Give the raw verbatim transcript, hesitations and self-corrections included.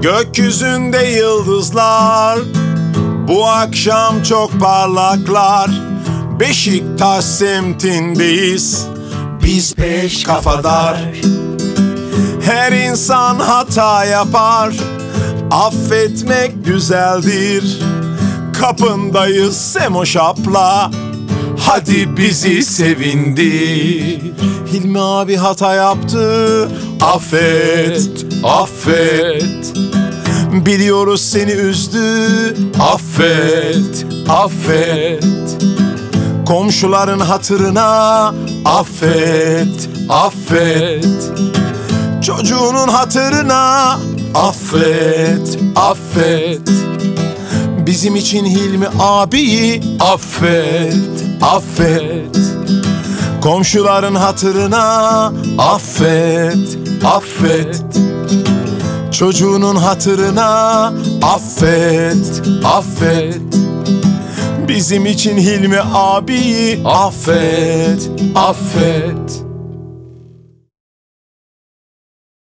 Gökyüzünde yıldızlar bu akşam çok parlaklar. Beşiktaş semtindeyiz biz beş kafadar. Her insan hata yapar, affetmek güzeldir. Kapındayız Semoş abla, hadi bizi sevindir. Hilmi abi hata yaptı, affet, affet. Biliyoruz seni üzdü, affet, affet. Komşuların hatırına affet, affet. Çocuğunun hatırına affet, affet. Bizim için Hilmi abiyi affet, affet. Komşuların hatırına affet, affet. Çocuğunun hatırına affet, affet. Bizim için Hilmi abiyi affet, affet.